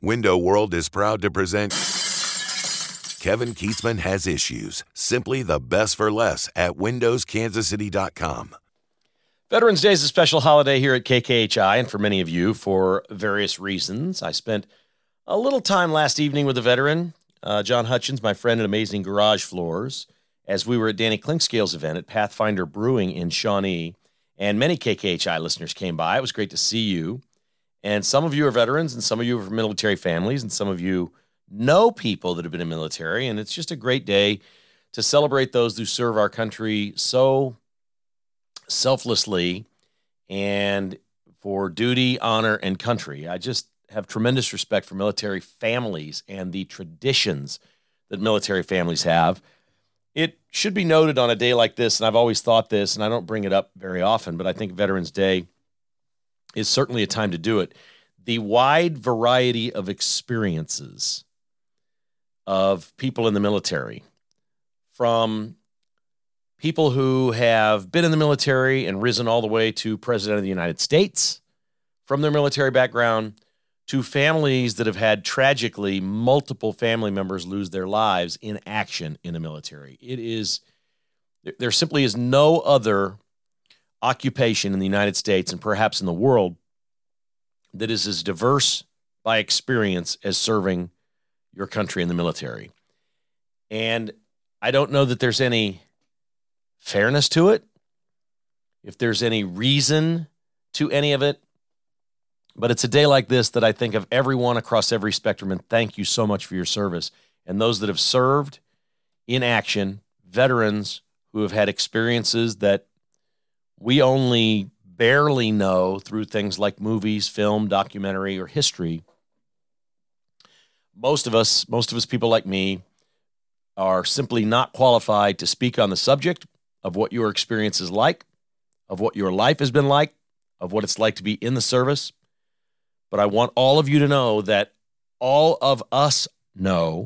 Window World is proud to present Kevin Keatsman Has Issues. Simply the best for less at windowskansascity.com. Veterans Day is a special holiday here at KKHI, and for many of you, for various reasons. I spent a little time last evening with a veteran, John Hutchins, my friend at Amazing Garage Floors, as we were at Danny Clinkscale's event at Pathfinder Brewing in Shawnee, and many KKHI listeners came by. It was great to see you. And some of you are veterans, and some of you are from military families, and some of you know people that have been in military, and it's just a great day to celebrate those who serve our country so selflessly and for duty, honor, and country. I just have tremendous respect for military families and the traditions that military families have. It should be noted on a day like this, and I've always thought this, and I don't bring it up very often, but I think Veterans Day is certainly a time to do it. The wide variety of experiences of people in the military, from people who have been in the military and risen all the way to President of the United States from their military background, to families that have had tragically multiple family members lose their lives in action in the military. There simply is no other occupation in the United States and perhaps in the world that is as diverse by experience as serving your country in the military. And I don't know that there's any fairness to it, if there's any reason to any of it, but it's a day like this that I think of everyone across every spectrum, and thank you so much for your service. And those that have served in action, veterans who have had experiences that we only barely know through things like movies, film, documentary, or history. Most of us people like me, are simply not qualified to speak on the subject of what your experience is like, of what your life has been like, of what it's like to be in the service. But I want all of you to know that all of us know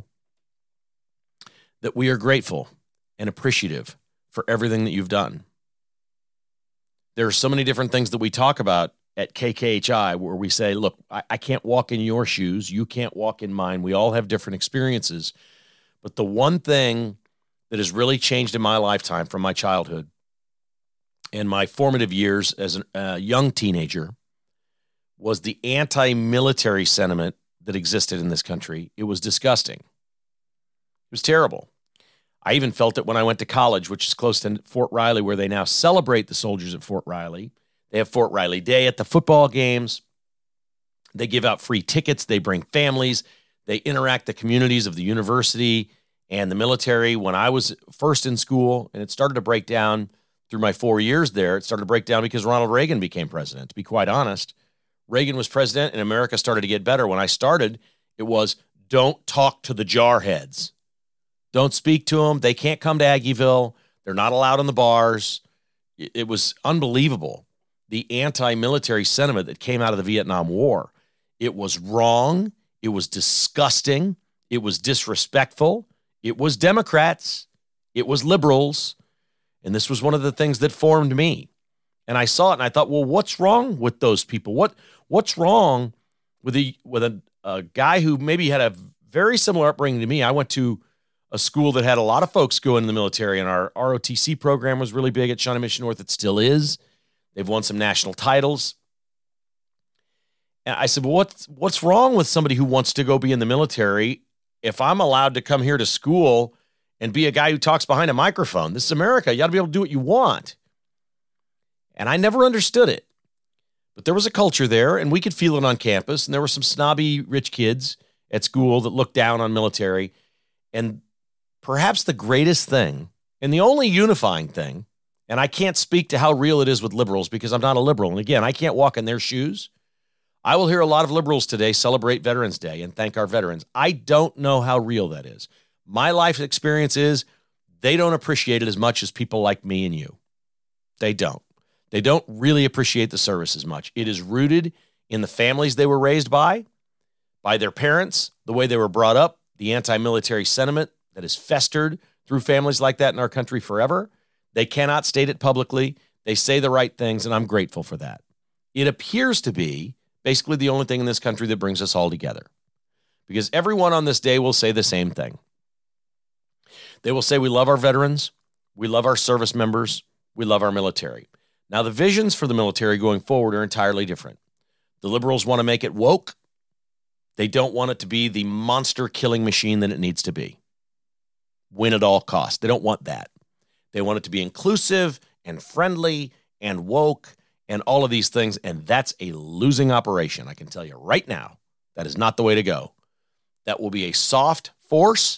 that we are grateful and appreciative for everything that you've done. There are so many different things that we talk about at KKHI where we say, look, I can't walk in your shoes. You can't walk in mine. We all have different experiences. But the one thing that has really changed in my lifetime from my childhood and my formative years as a young teenager was the anti-military sentiment that existed in this country. It was disgusting. It was terrible. I even felt it when I went to college, which is close to Fort Riley, where they now celebrate the soldiers at Fort Riley. They have Fort Riley Day at the football games. They give out free tickets. They bring families. They interact the communities of the university and the military. When I was first in school, and it started to break down through my 4 years there, it started to break down because Ronald Reagan became president. To be quite honest, Reagan was president, and America started to get better. When I started, it was, don't talk to the jarheads. Don't speak to them. They can't come to Aggieville. They're not allowed in the bars. It was unbelievable, the anti-military sentiment that came out of the Vietnam War. It was wrong. It was disgusting. It was disrespectful. It was Democrats. It was liberals. And this was one of the things that formed me. And I saw it, and I thought, well, what's wrong with those people? What's wrong with a guy who maybe had a very similar upbringing to me? I went to a school that had a lot of folks go into the military, and our ROTC program was really big at Shawnee Mission North. It still is. They've won some national titles. And I said, well, what's wrong with somebody who wants to go be in the military if I'm allowed to come here to school and be a guy who talks behind a microphone? This is America. You ought to be able to do what you want. And I never understood it. But there was a culture there, and we could feel it on campus, and there were some snobby rich kids at school that looked down on military. And perhaps the greatest thing, and the only unifying thing, and I can't speak to how real it is with liberals because I'm not a liberal. And again, I can't walk in their shoes. I will hear a lot of liberals today celebrate Veterans Day and thank our veterans. I don't know how real that is. My life experience is they don't appreciate it as much as people like me and you. They don't. They don't really appreciate the service as much. It is rooted in the families they were raised by their parents, the way they were brought up, the anti-military sentiment that has festered through families like that in our country forever. They cannot state it publicly. They say the right things, and I'm grateful for that. It appears to be basically the only thing in this country that brings us all together. because everyone on this day will say the same thing. They will say, we love our veterans, we love our service members, we love our military. Now, the visions for the military going forward are entirely different. The liberals want to make it woke. They don't want it to be the monster-killing machine that it needs to be. Win at all costs. They don't want that. They want it to be inclusive and friendly and woke and all of these things, and that's a losing operation. I can tell you right now, that is not the way to go. That will be a soft force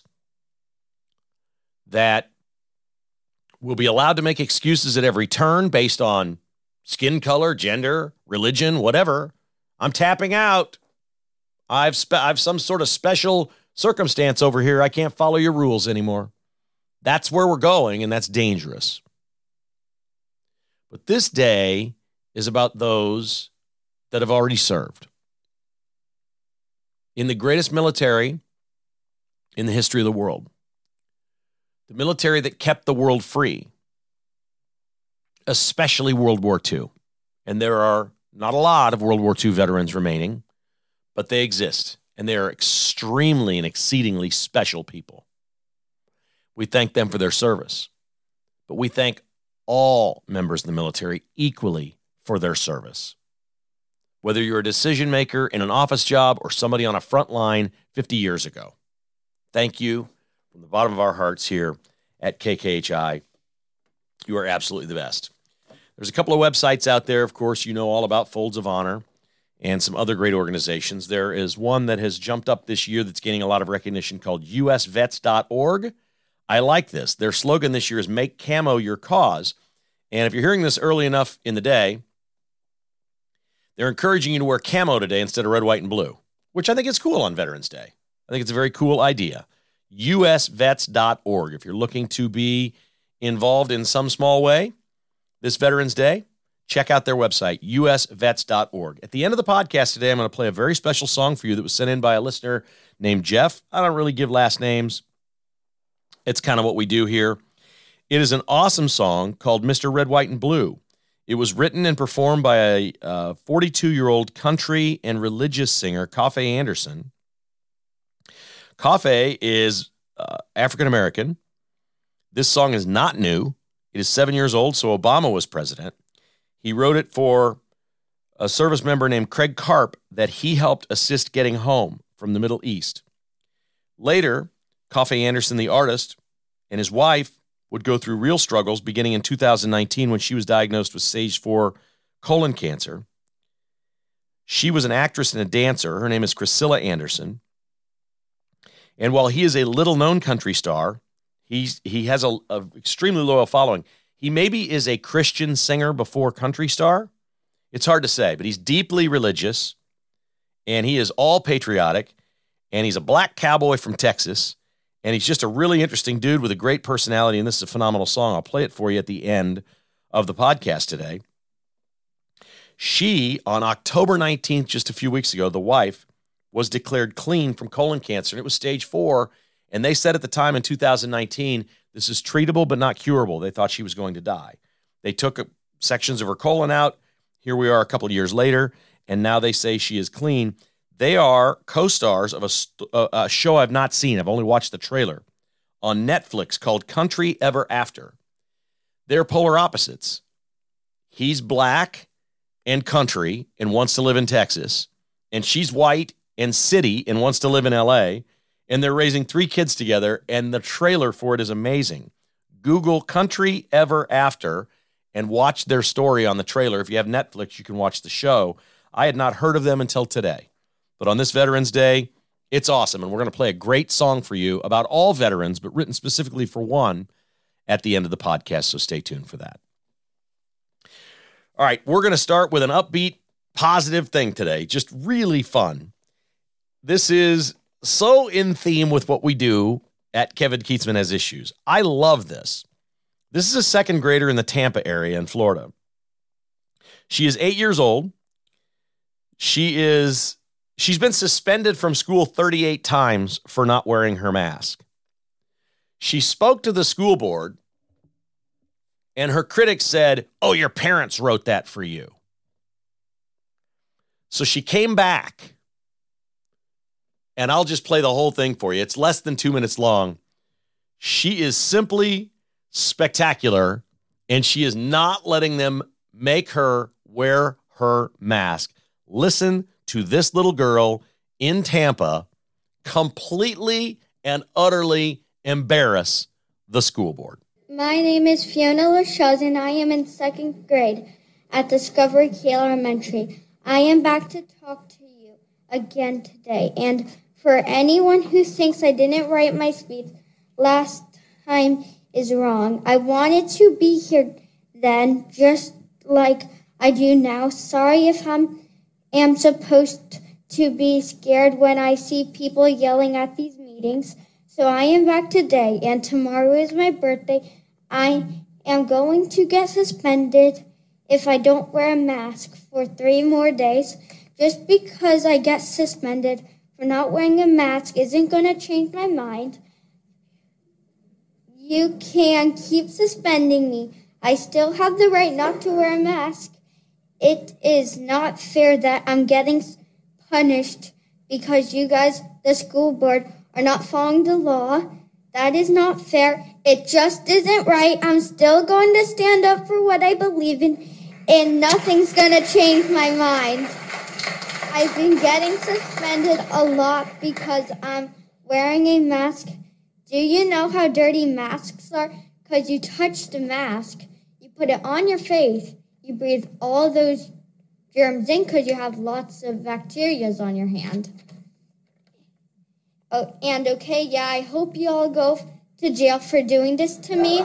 that will be allowed to make excuses at every turn based on skin color, gender, religion, whatever. I'm tapping out. I've some sort of special circumstance over here. I can't follow your rules anymore. That's where we're going, and that's dangerous. But this day is about those that have already served in the greatest military in the history of the world. The military that kept the world free, especially World War II. And there are not a lot of World War II veterans remaining, but they exist, and they are extremely and exceedingly special people. We thank them for their service, but we thank all members of the military equally for their service. Whether you're a decision maker in an office job or somebody on a front line 50 years ago, thank you from the bottom of our hearts here at KKHI. You are absolutely the best. There's a couple of websites out there, of course, you know all about Folds of Honor and some other great organizations. There is one that has jumped up this year that's gaining a lot of recognition called usvets.org. I like this. Their slogan this year is Make Camo Your Cause. And if you're hearing this early enough in the day, they're encouraging you to wear camo today instead of red, white, and blue, which I think is cool on Veterans Day. I think it's a very cool idea. usvets.org. If you're looking to be involved in some small way this Veterans Day, check out their website, usvets.org. At the end of the podcast today, I'm going to play a very special song for you that was sent in by a listener named Jeff. I don't really give last names. It's kind of what we do here. It is an awesome song called Mr. Red, White, and Blue. It was written and performed by a 42-year-old country and religious singer, Coffey Anderson. Coffey is African-American. This song is not new. It is 7 years old, so Obama was president. He wrote it for a service member named Craig Karp that he helped assist getting home from the Middle East. Later, Coffey Anderson, the artist, and his wife would go through real struggles beginning in 2019 when she was diagnosed with stage 4 colon cancer. She was an actress and a dancer. Her name is Priscilla Anderson. And while he is a little-known country star, he has a extremely loyal following. He maybe is a Christian singer before country star. It's hard to say, but he's deeply religious, and he is all patriotic, and he's a black cowboy from Texas, and he's just a really interesting dude with a great personality, and this is a phenomenal song. I'll play it for you at the end of the podcast today. She, on October 19th, just a few weeks ago, the wife, was declared clean from colon cancer, and it was stage 4, and they said at the time in 2019, this is treatable but not curable. They thought she was going to die. They took sections of her colon out. Here we are a couple of years later, and now they say she is clean. They are co-stars of a show I've not seen. I've only watched the trailer on Netflix called Country Ever After. They're polar opposites. He's black and country and wants to live in Texas, and she's white and city and wants to live in LA, and they're raising 3 kids together, and the trailer for it is amazing. Google Country Ever After and watch their story on the trailer. If you have Netflix, you can watch the show. I had not heard of them until today. But on this Veterans Day, it's awesome, and we're going to play a great song for you about all veterans, but written specifically for one at the end of the podcast, so stay tuned for that. All right, we're going to start with an upbeat, positive thing today, just really fun. This is so in theme with what we do at Kevin Kietzman Has Issues. I love this. This is a second grader in the Tampa area in Florida. She is 8 years old. She's been suspended from school 38 times for not wearing her mask. She spoke to the school board, and her critics said, "Oh, your parents wrote that for you." So she came back, and I'll just play the whole thing for you. It's less than 2 minutes long. She is simply spectacular, and she is not letting them make her wear her mask. Listen to this little girl in Tampa completely and utterly embarrass the school board. My name is Fiona Lachuz, and I am in 2nd grade at Discovery Kale Elementary. I am back to talk to you again today. And for anyone who thinks I didn't write my speech last time is wrong. I wanted to be here then, just like I do now. Sorry if I am supposed to be scared when I see people yelling at these meetings. So I am back today, and tomorrow is my birthday. I am going to get suspended if I don't wear a mask for 3 more days. Just because I get suspended for not wearing a mask isn't going to change my mind. You can keep suspending me. I still have the right not to wear a mask. It is not fair that I'm getting punished because you guys, the school board, are not following the law. That is not fair. It just isn't right. I'm still going to stand up for what I believe in, and nothing's going to change my mind. I've been getting suspended a lot because I'm wearing a mask. Do you know how dirty masks are? Because you touch the mask, you put it on your face, you breathe all those germs in because you have lots of bacteria on your hand. Oh, and okay, yeah, I hope you all go to jail for doing this to me.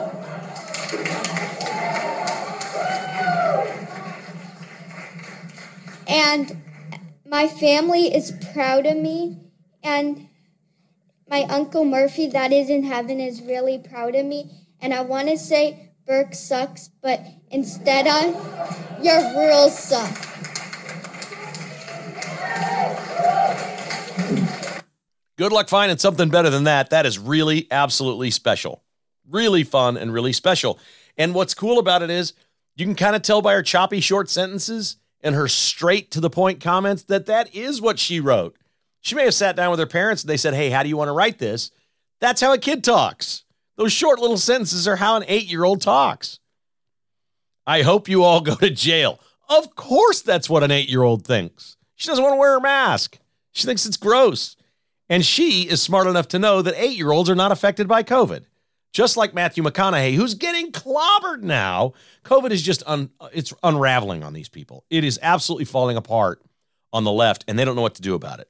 And my family is proud of me, and my Uncle Murphy, that is in heaven, is really proud of me. And I want to say Burke sucks, but instead your rules suck. Good luck finding something better than that. That is really absolutely special. Really fun and really special. And what's cool about it is you can kind of tell by her choppy short sentences and her straight to the point comments that is what she wrote. She may have sat down with her parents and they said, hey, how do you want to write this? That's how a kid talks. Those short little sentences are how an 8-year-old talks. I hope you all go to jail. Of course that's what an 8-year-old thinks. She doesn't want to wear her mask. She thinks it's gross. And she is smart enough to know that 8-year-olds are not affected by COVID. Just like Matthew McConaughey, who's getting clobbered now. COVID is just it's unraveling on these people. It is absolutely falling apart on the left, and they don't know what to do about it.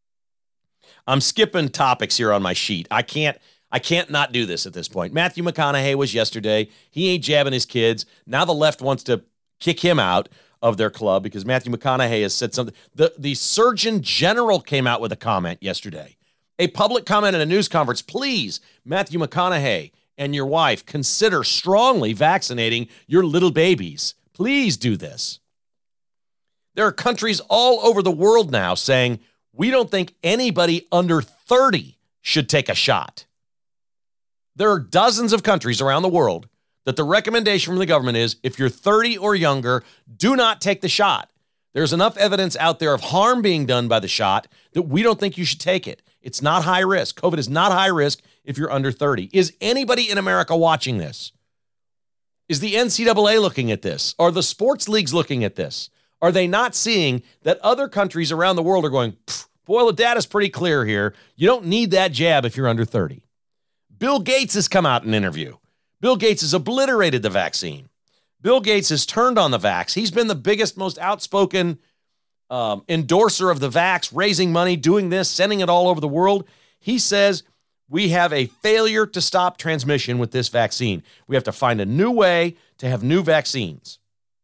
I'm skipping topics here on my sheet. I can't not do this at this point. Matthew McConaughey was yesterday. He ain't jabbing his kids. Now the left wants to kick him out of their club because Matthew McConaughey has said something. The Surgeon General came out with a comment yesterday. A public comment at a news conference. Please, Matthew McConaughey and your wife, consider strongly vaccinating your little babies. Please do this. There are countries all over the world now saying, we don't think anybody under 30 should take a shot. There are dozens of countries around the world that the recommendation from the government is if you're 30 or younger, do not take the shot. There's enough evidence out there of harm being done by the shot that we don't think you should take it. It's not high risk. COVID is not high risk if you're under 30. Is anybody in America watching this? Is the NCAA looking at this? Are the sports leagues looking at this? Are they not seeing that other countries around the world are going, boy, the data's pretty clear here. You don't need that jab if you're under 30. Bill Gates has come out in an interview. Bill Gates has obliterated the vaccine. Bill Gates has turned on the vax. He's been the biggest, most outspoken endorser of the vax, raising money, doing this, sending it all over the world. He says we have a failure to stop transmission with this vaccine. We have to find a new way to have new vaccines.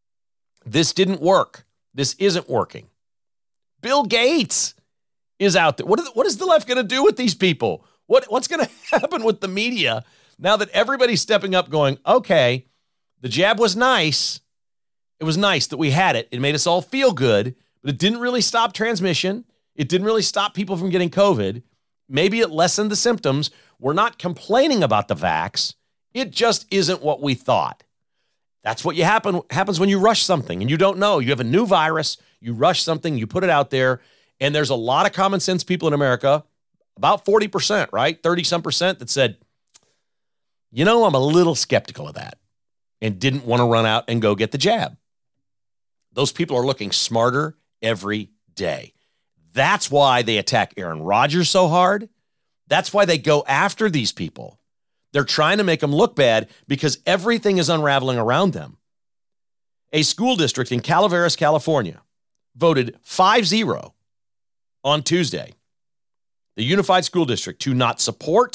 This didn't work. This isn't working. Bill Gates is out there. What is the left going to do with these people? What's going to happen with the media now that everybody's stepping up going, okay, the jab was nice. It was nice that we had it. It made us all feel good, but it didn't really stop transmission. It didn't really stop people from getting COVID. Maybe it lessened the symptoms. We're not complaining about the vax. It just isn't what we thought. That's what happens when you rush something and you don't know. You have a new virus, you rush something, you put it out there, and there's a lot of common sense people in America, About 40%, right? 30-some percent that said, I'm a little skeptical of that and didn't want to run out and go get the jab. Those people are looking smarter every day. That's why they attack Aaron Rodgers so hard. That's why they go after these people. They're trying to make them look bad because everything is unraveling around them. A school district in Calaveras, California, voted 5-0 on Tuesday, the Unified School District, to not support,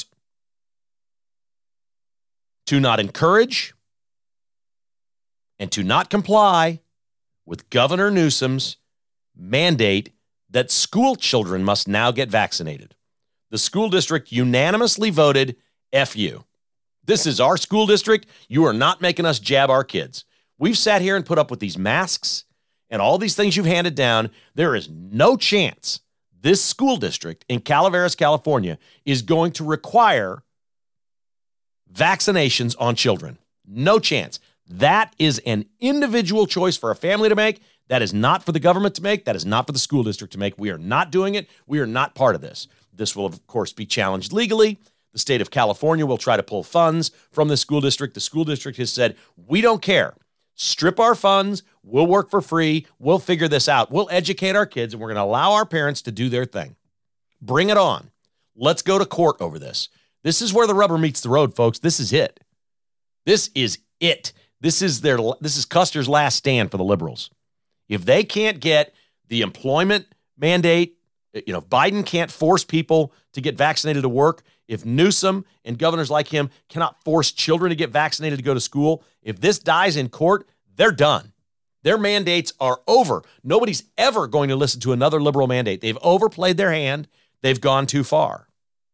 to not encourage, and to not comply with Governor Newsom's mandate that school children must now get vaccinated. The school district unanimously voted, F you. This is our school district. You are not making us jab our kids. We've sat here and put up with these masks and all these things you've handed down. There is no chance this school district in Calaveras, California, is going to require vaccinations on children. No chance. That is an individual choice for a family to make. That is not for the government to make. That is not for the school district to make. We are not doing it. We are not part of this. This will, of course, be challenged legally. The state of California will try to pull funds from the school district. The school district has said, we don't care. Strip our funds. We'll work for free. We'll figure this out. We'll educate our kids, and we're going to allow our parents to do their thing. Bring it on. Let's go to court over this. This is where the rubber meets the road, folks. This is it. This is it. This is Custer's last stand for the liberals. If they can't get the employment mandate, if Biden can't force people to get vaccinated to work, if Newsom and governors like him cannot force children to get vaccinated to go to school, if this dies in court, they're done. Their mandates are over. Nobody's ever going to listen to another liberal mandate. They've overplayed their hand. They've gone too far.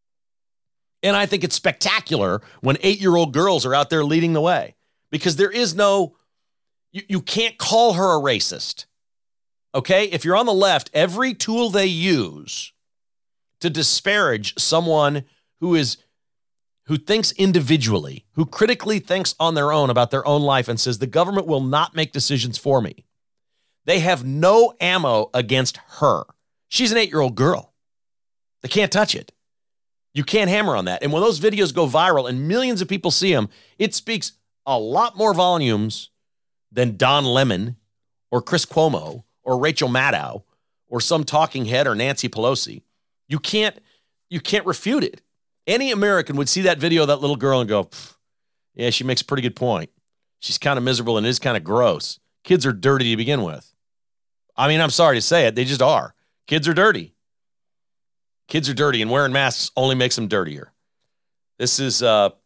And I think it's spectacular when 8-year-old girls are out there leading the way, because there is no, you can't call her a racist. Okay? If you're on the left, every tool they use to disparage someone who thinks individually, who critically thinks on their own about their own life and says the government will not make decisions for me, they have no ammo against her. She's an 8-year-old girl. They can't touch it. You can't hammer on that. And when those videos go viral and millions of people see them, it speaks a lot more volumes than Don Lemon or Chris Cuomo or Rachel Maddow or some talking head or Nancy Pelosi. You can't refute it. Any American would see that video of that little girl and go, yeah, she makes a pretty good point. She's kind of miserable and it is kind of gross. Kids are dirty to begin with. I mean, I'm sorry to say it. They just are. Kids are dirty. Kids are dirty, and wearing masks only makes them dirtier. This is good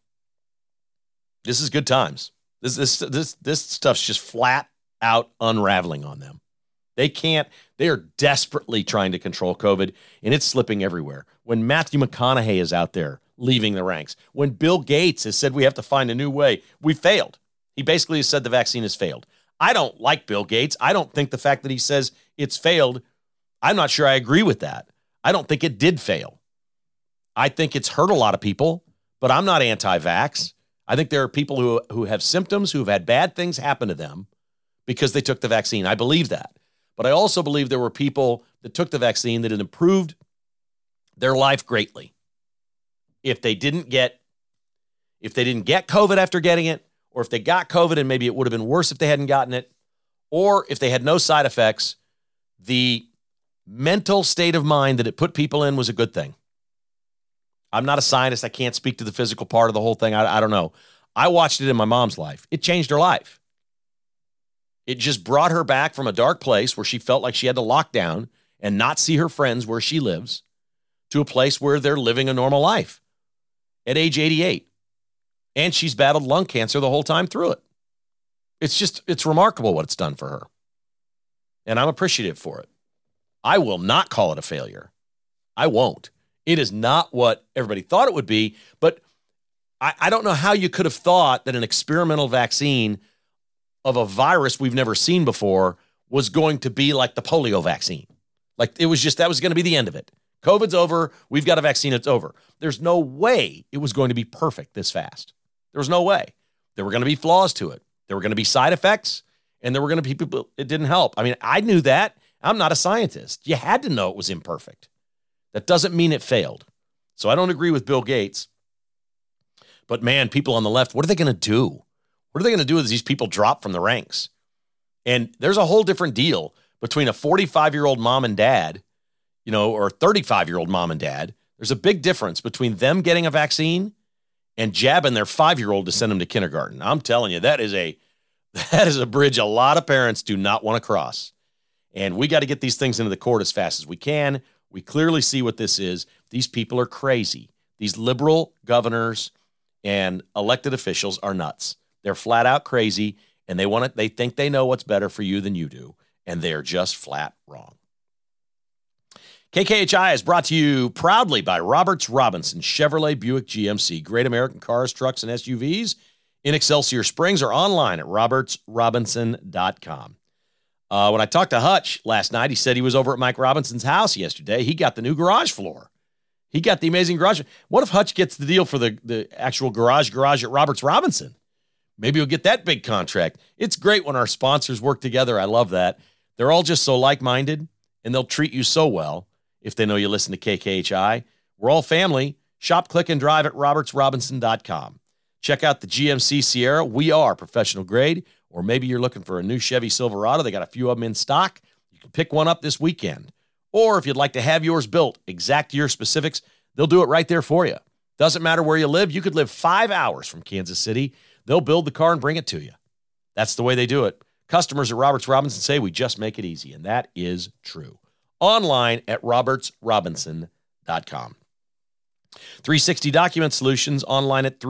times. This stuff's just flat out unraveling on them. They are desperately trying to control COVID, and it's slipping everywhere. When Matthew McConaughey is out there leaving the ranks, when Bill Gates has said we have to find a new way, we failed. He basically has said the vaccine has failed. I don't like Bill Gates. I don't think the fact that he says it's failed, I'm not sure I agree with that. I don't think it did fail. I think it's hurt a lot of people, but I'm not anti-vax. I think there are people who have symptoms, who've had bad things happen to them because they took the vaccine. I believe that. But I also believe there were people that took the vaccine that it improved their life greatly. If they didn't get COVID after getting it, or if they got COVID and maybe it would have been worse if they hadn't gotten it, or if they had no side effects, the mental state of mind that it put people in was a good thing. I'm not a scientist. I can't speak to the physical part of the whole thing. I don't know. I watched it in my mom's life. It changed her life. It just brought her back from a dark place where she felt like she had to lock down and not see her friends where she lives to a place where they're living a normal life at age 88. And she's battled lung cancer the whole time through it. It's remarkable what it's done for her. And I'm appreciative for it. I will not call it a failure. I won't. It is not what everybody thought it would be, but I don't know how you could have thought that an experimental vaccine of a virus we've never seen before was going to be like the polio vaccine. Like that was going to be the end of it. COVID's over. We've got a vaccine. It's over. There's no way it was going to be perfect this fast. There was no way. There were going to be flaws to it. There were going to be side effects, and there were going to be people it didn't help. I mean, I knew that. I'm not a scientist. You had to know it was imperfect. That doesn't mean it failed. So I don't agree with Bill Gates. But man, people on the left, what are they going to do? What are they going to do as these people drop from the ranks? And there's a whole different deal between a 45-year-old mom and dad, or a 35-year-old mom and dad. There's a big difference between them getting a vaccine and jabbing their 5-year-old to send them to kindergarten. I'm telling you, that is a bridge a lot of parents do not want to cross. And we got to get these things into the court as fast as we can. We clearly see what this is. These people are crazy. These liberal governors and elected officials are nuts. They're flat out crazy, and they think they know what's better for you than you do, and they're just flat wrong. KKHI is brought to you proudly by Roberts Robinson Chevrolet Buick GMC. Great American cars, trucks, and SUVs in Excelsior Springs or online at robertsrobinson.com. When I talked to Hutch last night, he said he was over at Mike Robinson's house yesterday. He got the new garage floor. He got the amazing garage. What if Hutch gets the deal for the actual garage at Roberts Robinson? Maybe he'll get that big contract. It's great when our sponsors work together. I love that. They're all just so like-minded, and they'll treat you so well if they know you listen to KKHI. We're all family. Shop, click, and drive at robertsrobinson.com. Check out the GMC Sierra. We are professional grade. Or maybe you're looking for a new Chevy Silverado. They got a few of them in stock. You can pick one up this weekend. Or if you'd like to have yours built exact to your specifics, they'll do it right there for you. Doesn't matter where you live. You could live 5 hours from Kansas City. They'll build the car and bring it to you. That's the way they do it. Customers at Roberts Robinson say we just make it easy, and that is true. Online at robertsrobinson.com. 360 Document Solutions, online at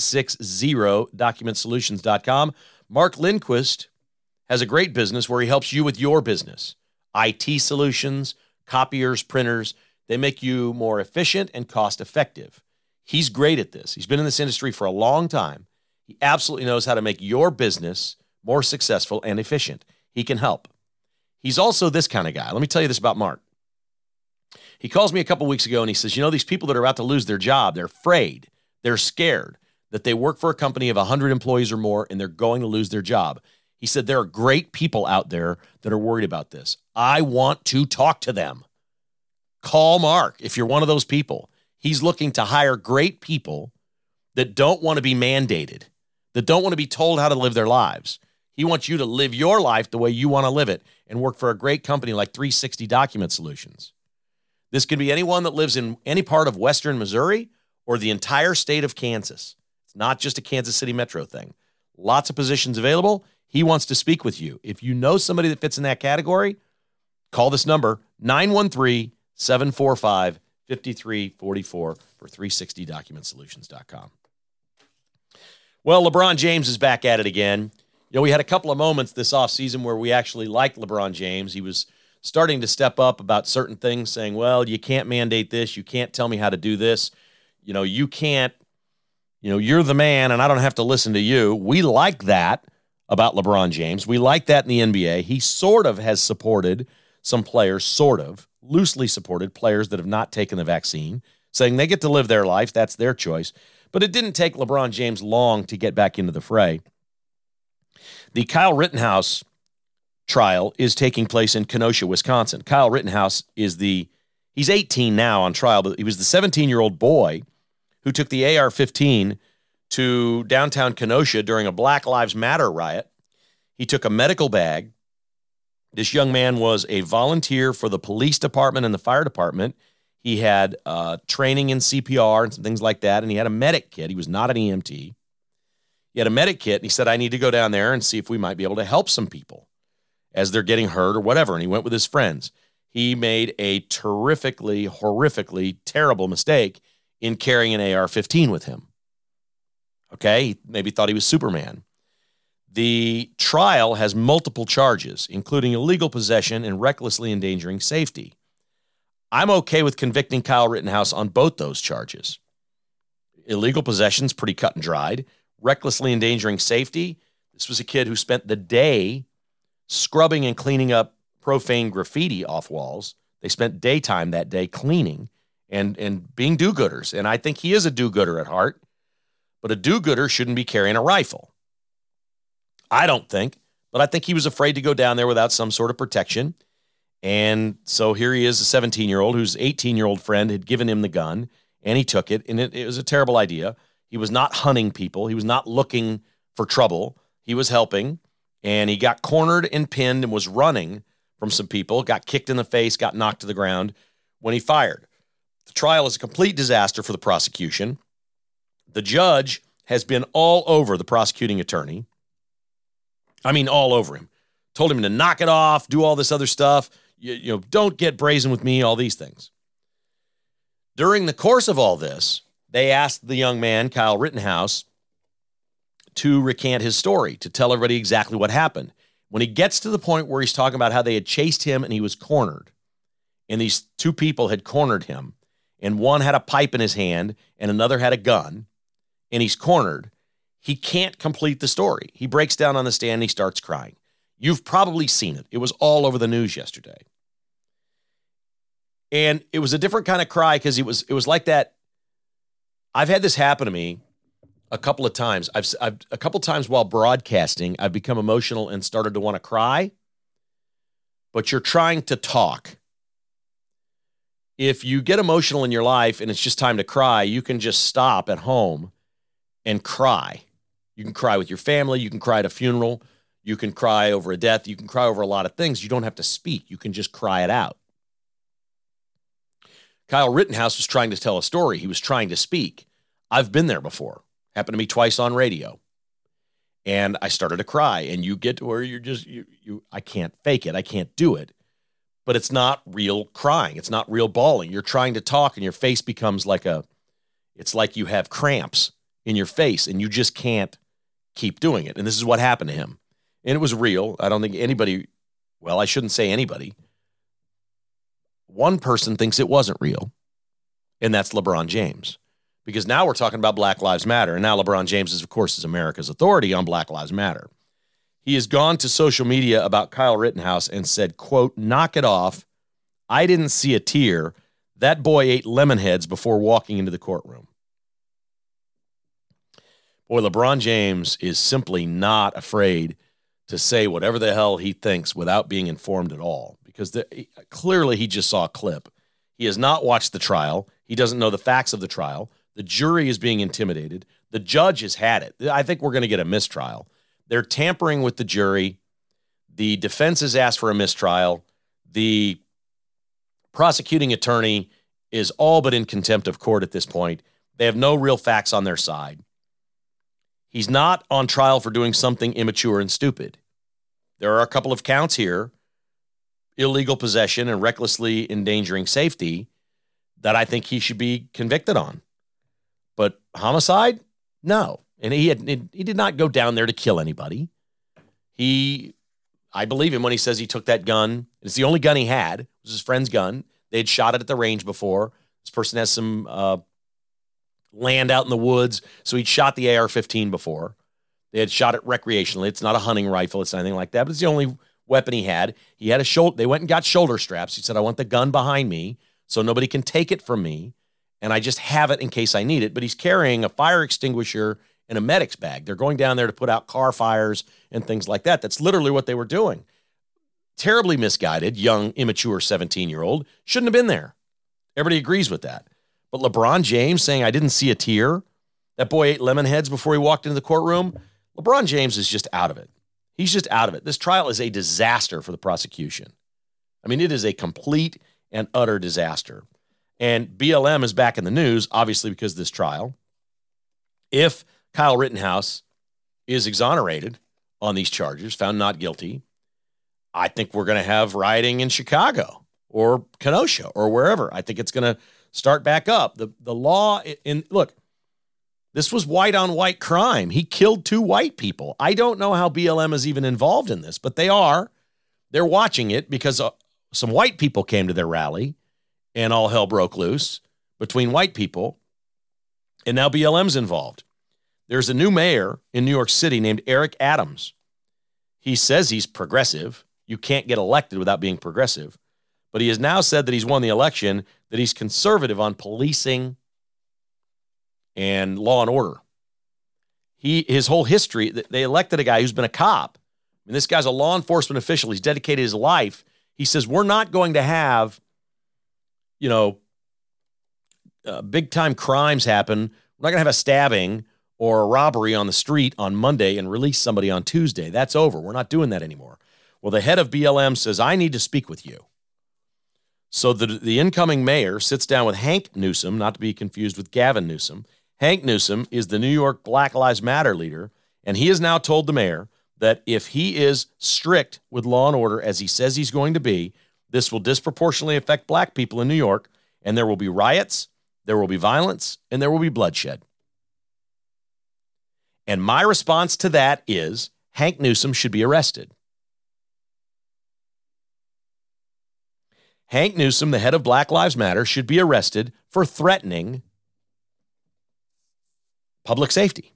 360documentsolutions.com. Mark Lindquist has a great business where he helps you with your business. IT solutions, copiers, printers, they make you more efficient and cost-effective. He's great at this. He's been in this industry for a long time. He absolutely knows how to make your business more successful and efficient. He can help. He's also this kind of guy. Let me tell you this about Mark. He calls me a couple weeks ago and he says, these people that are about to lose their job, they're afraid, they're scared that they work for a company of 100 employees or more and they're going to lose their job. He said, there are great people out there that are worried about this. I want to talk to them. Call Mark if you're one of those people. He's looking to hire great people that don't want to be mandated, that don't want to be told how to live their lives. He wants you to live your life the way you want to live it and work for a great company like 360 Document Solutions. This can be anyone that lives in any part of western Missouri or the entire state of Kansas. It's not just a Kansas City metro thing. Lots of positions available. He wants to speak with you. If you know somebody that fits in that category, call this number, 913-745-5344 for 360documentsolutions.com. Well, LeBron James is back at it again. We had a couple of moments this offseason where we actually liked LeBron James. He was starting to step up about certain things, saying, well, you can't mandate this. You can't tell me how to do this. You can't, you're the man and I don't have to listen to you. We like that about LeBron James. We like that in the NBA. He sort of has supported some players, loosely supported players that have not taken the vaccine, saying they get to live their life. That's their choice. But it didn't take LeBron James long to get back into the fray. The Kyle Rittenhouse trial is taking place in Kenosha, Wisconsin. Kyle Rittenhouse he's 18 now on trial, but he was the 17-year-old boy who took the AR-15 to downtown Kenosha during a Black Lives Matter riot. He took a medical bag. This young man was a volunteer for the police department and the fire department. He had training in CPR and some things like that, and he had a medic kit. He was not an EMT. He had a medic kit, and he said, I need to go down there and see if we might be able to help some people as they're getting hurt or whatever, and he went with his friends. He made a horrifically terrible mistake in carrying an AR-15 with him. Okay, he maybe thought he was Superman. The trial has multiple charges, including illegal possession and recklessly endangering safety. I'm okay with convicting Kyle Rittenhouse on both those charges. Illegal possession's pretty cut and dried. Recklessly endangering safety, this was a kid who spent the day scrubbing and cleaning up profane graffiti off walls. They spent daytime that day cleaning and being do-gooders. And I think he is a do-gooder at heart. But a do-gooder shouldn't be carrying a rifle. I don't think. But I think he was afraid to go down there without some sort of protection. And so here he is, a 17-year-old whose 18-year-old friend had given him the gun. and he took it, and it was a terrible idea. He was not hunting people. He was not looking for trouble. He was helping, and he got cornered and pinned and was running from some people, got kicked in the face, got knocked to the ground when he fired. The trial is a complete disaster for the prosecution. The judge has been all over the prosecuting attorney. I mean, all over him. Told him to knock it off, do all this other stuff. You know, don't get brazen with me, all these things. During the course of all this, they asked the young man, Kyle Rittenhouse, to recant his story, to tell everybody exactly what happened. When he gets to the point where he's talking about how they had chased him and he was cornered, and these two people had cornered him, and one had a pipe in his hand and another had a gun, and he's cornered, he can't complete the story. He breaks down on the stand and he starts crying. You've probably seen it. It was all over the news yesterday. And it was a different kind of cry because it was like that. I've had this happen to me a couple of times. I've a couple of times while broadcasting, I've become emotional and started to want to cry, but you're trying to talk. If you get emotional in your life and it's just time to cry, you can just stop at home and cry. You can cry with your family. You can cry at a funeral. You can cry over a death. You can cry over a lot of things. You don't have to speak. You can just cry it out. Kyle Rittenhouse was trying to tell a story. He was trying to speak. I've been there before. Happened to me twice on radio. And I started to cry. And you get to where you're just, I can't fake it. I can't do it. But it's not real crying. It's not real bawling. You're trying to talk and your face becomes it's like you have cramps in your face and you just can't keep doing it. And this is what happened to him. And it was real. I don't think anybody, well, I shouldn't say anybody. One person thinks it wasn't real, and that's LeBron James. Because now we're talking about Black Lives Matter, and now LeBron James is, of course, America's authority on Black Lives Matter. He has gone to social media about Kyle Rittenhouse and said, quote, "Knock it off. I didn't see a tear. That boy ate lemon heads before walking into the courtroom." Boy, LeBron James is simply not afraid to say whatever the hell he thinks without being informed at all. Because clearly he just saw a clip. He has not watched the trial. He doesn't know the facts of the trial. The jury is being intimidated. The judge has had it. I think we're going to get a mistrial. They're tampering with the jury. The defense has asked for a mistrial. The prosecuting attorney is all but in contempt of court at this point. They have no real facts on their side. He's not on trial for doing something immature and stupid. There are a couple of counts here, illegal possession and recklessly endangering safety, that I think he should be convicted on. But homicide? No. And he did not go down there to kill anybody. I believe him when he says he took that gun. It's the only gun he had. It was his friend's gun. They had shot it at the range before. This person has some land out in the woods, so he'd shot the AR-15 before. They had shot it recreationally. It's not a hunting rifle. It's anything like that, but it's the only weapon he had. He had they went and got shoulder straps. He said, "I want the gun behind me so nobody can take it from me, and I just have it in case I need it." But he's carrying a fire extinguisher in a medic's bag. They're going down there to put out car fires and things like that. That's literally what they were doing. Terribly misguided, young, immature 17-year-old. Shouldn't have been there. Everybody agrees with that. But LeBron James saying, "I didn't see a tear. That boy ate lemon heads before he walked into the courtroom." LeBron James is just out of it. He's just out of it. This trial is a disaster for the prosecution. I mean, it is a complete and utter disaster. And BLM is back in the news, obviously, because of this trial. If Kyle Rittenhouse is exonerated on these charges, found not guilty, I think we're going to have rioting in Chicago or Kenosha or wherever. I think it's going to start back up. The law, look, this was white on white crime. He killed 2 white people. I don't know how BLM is even involved in this, but they are. They're watching it because some white people came to their rally and all hell broke loose between white people. And now BLM's involved. There's a new mayor in New York City named Eric Adams. He says he's progressive. You can't get elected without being progressive. But he has now said that he's won the election, that he's conservative on policing and law and order. His whole history, they elected a guy who's been a cop. I mean, this guy's a law enforcement official. He's dedicated his life. He says, we're not going to have, big-time crimes happen, we're not going to have a stabbing or a robbery on the street on Monday and release somebody on Tuesday. That's over. We're not doing that anymore. Well, the head of BLM says, I need to speak with you. So the incoming mayor sits down with Hank Newsom, not to be confused with Gavin Newsom. Hank Newsom is the New York Black Lives Matter leader, and he has now told the mayor that if he is strict with law and order, as he says he's going to be, this will disproportionately affect black people in New York, and there will be riots, there will be violence, and there will be bloodshed. And my response to that is Hank Newsom should be arrested. Hank Newsom, the head of Black Lives Matter, should be arrested for threatening public safety.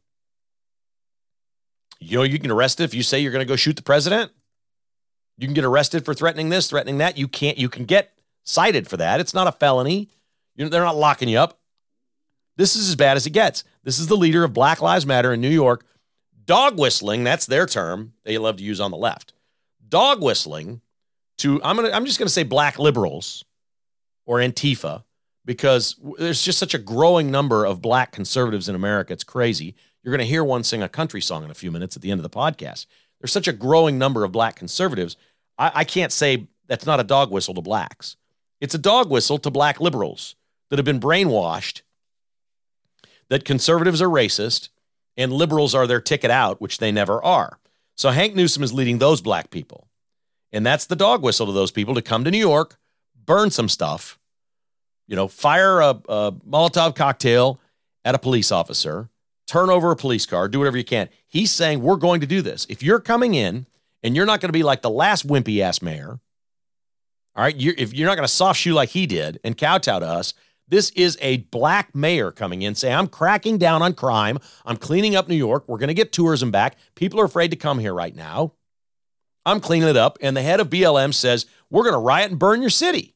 You can get arrested if you say you're going to go shoot the president. You can get arrested for threatening this, threatening that. You can get cited for that. It's not a felony. They're not locking you up. This is as bad as it gets. This is the leader of Black Lives Matter in New York, dog whistling. That's their term they love to use on the left. Dog whistling to, I'm just going to say black liberals or Antifa, because there's just such a growing number of black conservatives in America. It's crazy. You're going to hear one sing a country song in a few minutes at the end of the podcast. There's such a growing number of black conservatives. I can't say that's not a dog whistle to blacks. It's a dog whistle to black liberals that have been brainwashed that conservatives are racist and liberals are their ticket out, which they never are. So Hank Newsom is leading those black people. And that's the dog whistle to those people to come to New York, burn some stuff, fire a Molotov cocktail at a police officer, turn over a police car, do whatever you can. He's saying, we're going to do this. If you're coming in and you're not going to be like the last wimpy ass mayor, all right, if you're not going to soft shoe like he did and kowtow to us, this is a black mayor coming in saying, I'm cracking down on crime. I'm cleaning up New York. We're going to get tourism back. People are afraid to come here right now. I'm cleaning it up. And the head of BLM says, we're going to riot and burn your city.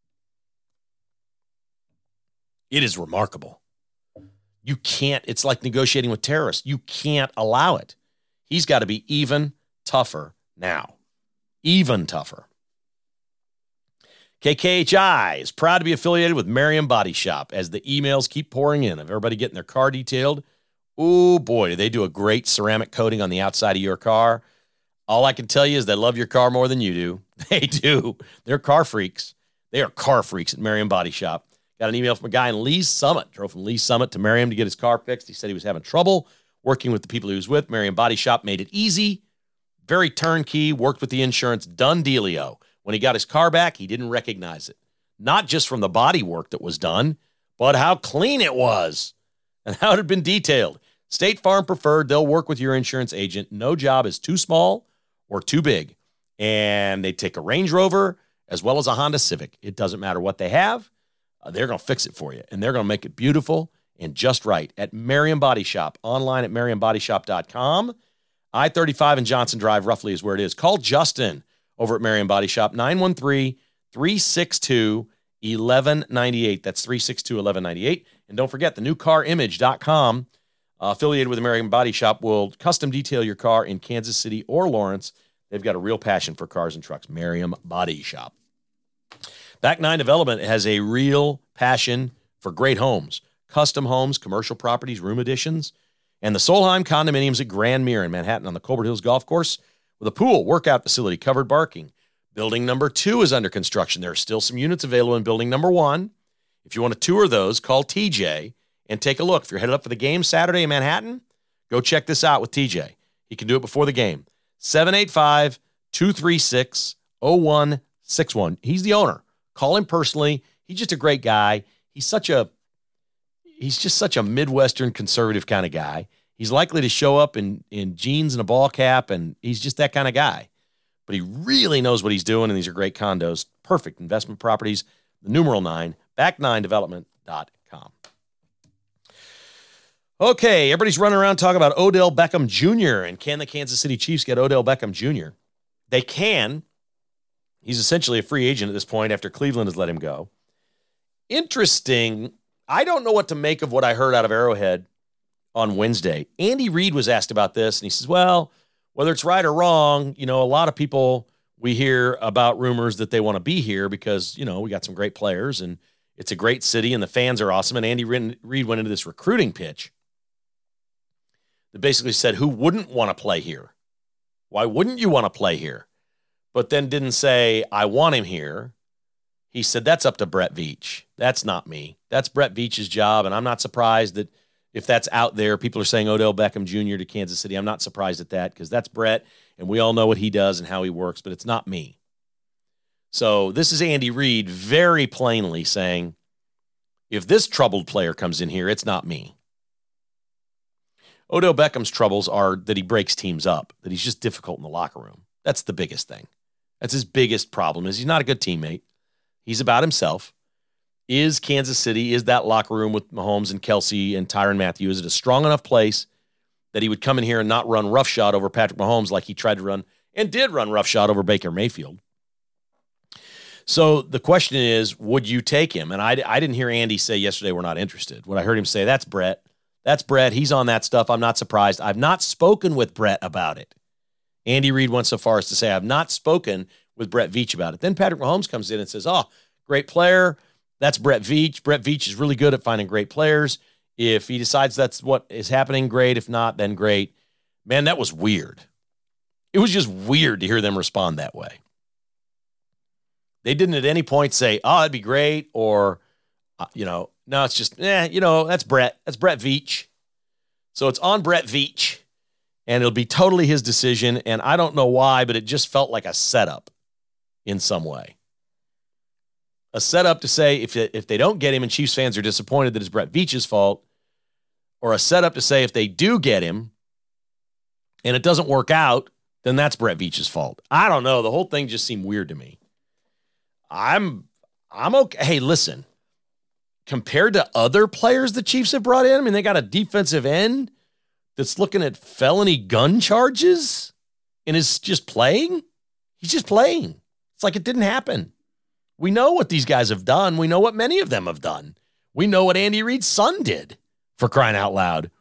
It is remarkable. You can't, it's like negotiating with terrorists. You can't allow it. He's got to be even tougher now. Even tougher. KKHI is proud to be affiliated with Merriam Body Shop as the emails keep pouring in of everybody getting their car detailed. Oh boy, do they do a great ceramic coating on the outside of your car. All I can tell you is they love your car more than you do. They do. They're car freaks. They are car freaks at Merriam Body Shop. Got an email from a guy in Lee's Summit. Drove from Lee's Summit to Merriam to get his car fixed. He said he was having trouble working with the people he was with. Merriam Body Shop made it easy. Very turnkey. Worked with the insurance. Done dealio. When he got his car back, he didn't recognize it. Not just from the body work that was done, but how clean it was and how it had been detailed. State Farm Preferred, they'll work with your insurance agent. No job is too small or too big. And they take a Range Rover as well as a Honda Civic. It doesn't matter what they have. They're going to fix it for you. And they're going to make it beautiful and just right at Merriam Body Shop. Online at merriambodyshop.com. I-35 and Johnson Drive roughly is where it is. Call Justin over at Merriam Body Shop, 913-362-1198. That's 362-1198. And don't forget, the newcarimage.com, affiliated with Merriam Body Shop, will custom detail your car in Kansas City or Lawrence. They've got a real passion for cars and trucks. Merriam Body Shop. Back Nine Development has a real passion for great homes, custom homes, commercial properties, room additions, and the Solheim condominiums at Grand Mere in Manhattan on the Colbert Hills Golf Course with a pool, workout facility, covered parking. Building number 2 is under construction. There are still some units available in building number 1. If you want to tour those, call TJ and take a look. If you're headed up for the game Saturday in Manhattan, go check this out with TJ. He can do it before the game. 785-236-0161. He's the owner. Call him personally. He's just a great guy. He's just such a Midwestern conservative kind of guy. He's likely to show up in jeans and a ball cap, and he's just that kind of guy. But he really knows what he's doing, and these are great condos. Perfect investment properties. The numeral 9, back9development.com. Okay, everybody's running around talking about Odell Beckham Jr. and can the Kansas City Chiefs get Odell Beckham Jr.? They can. He's essentially a free agent at this point after Cleveland has let him go. Interesting. I don't know what to make of what I heard out of Arrowhead on Wednesday. Andy Reid was asked about this, and he says, well, whether it's right or wrong, a lot of people, we hear about rumors that they want to be here because, we got some great players, and It's a great city, and the fans are awesome. And Andy Reid went into this recruiting pitch that basically said, who wouldn't want to play here? Why wouldn't you want to play here? But then didn't say, I want him here. He said, that's up to Brett Veach. That's not me. That's Brett Veach's job, and I'm not surprised that if that's out there, people are saying Odell Beckham Jr. to Kansas City. I'm not surprised at that because that's Brett, and we all know what he does and how he works, but it's not me. So this is Andy Reid very plainly saying, if this troubled player comes in here, it's not me. Odell Beckham's troubles are that he breaks teams up, that he's just difficult in the locker room. That's the biggest thing. That's his biggest problem is he's not a good teammate. He's about himself. Is Kansas City, is that locker room with Mahomes and Kelsey and Tyrann Mathieu, is it a strong enough place that he would come in here and not run roughshod over Patrick Mahomes like he tried to run and did run roughshod over Baker Mayfield? So the question is, would you take him? And I didn't hear Andy say yesterday we're not interested. What I heard him say, that's Brett. That's Brett. He's on that stuff. I'm not surprised. I've not spoken with Brett about it. Andy Reid went so far as to say, I've not spoken with Brett Veach about it. Then Patrick Mahomes comes in and says, oh, great player. That's Brett Veach. Brett Veach is really good at finding great players. If he decides that's what is happening, great. If not, then great. Man, that was weird. It was just weird to hear them respond that way. They didn't at any point say, oh, that'd be great. Or, no, it's just, that's Brett. That's Brett Veach. So it's on Brett Veach, and it'll be totally his decision. And I don't know why, but it just felt like a setup in some way. A setup to say if they don't get him and Chiefs fans are disappointed that it's Brett Veach's fault, or a setup to say if they do get him and it doesn't work out, then that's Brett Veach's fault. I don't know. The whole thing just seemed weird to me. I'm okay. Hey, listen, compared to other players the Chiefs have brought in, I mean, they got a defensive end that's looking at felony gun charges and is just playing. He's just playing. It's like it didn't happen. We know what these guys have done. We know what many of them have done. We know what Andy Reid's son did, for crying out loud.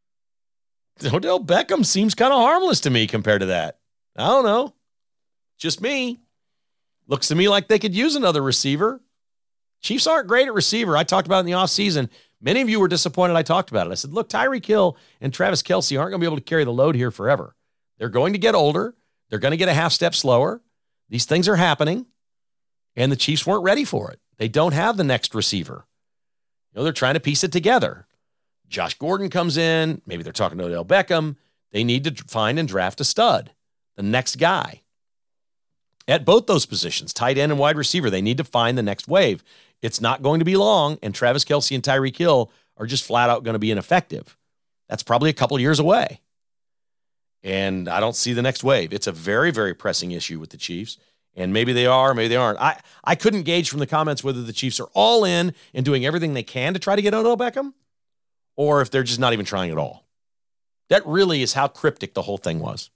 Odell Beckham seems kind of harmless to me compared to that. I don't know. Just me. Looks to me like they could use another receiver. Chiefs aren't great at receiver. I talked about it in the offseason. Many of you were disappointed I talked about it. I said, look, Tyreek Hill and Travis Kelce aren't going to be able to carry the load here forever. They're going to get older. They're going to get a half step slower. These things are happening. And the Chiefs weren't ready for it. They don't have the next receiver. They're trying to piece it together. Josh Gordon comes in. Maybe they're talking to Odell Beckham. They need to find and draft a stud, the next guy. At both those positions, tight end and wide receiver, they need to find the next wave. It's not going to be long, and Travis Kelce and Tyreek Hill are just flat out going to be ineffective. That's probably a couple years away. And I don't see the next wave. It's a very, very pressing issue with the Chiefs. And maybe they are, maybe they aren't. I couldn't gauge from the comments whether the Chiefs are all in and doing everything they can to try to get Odell Beckham, or if they're just not even trying at all. That really is how cryptic the whole thing was.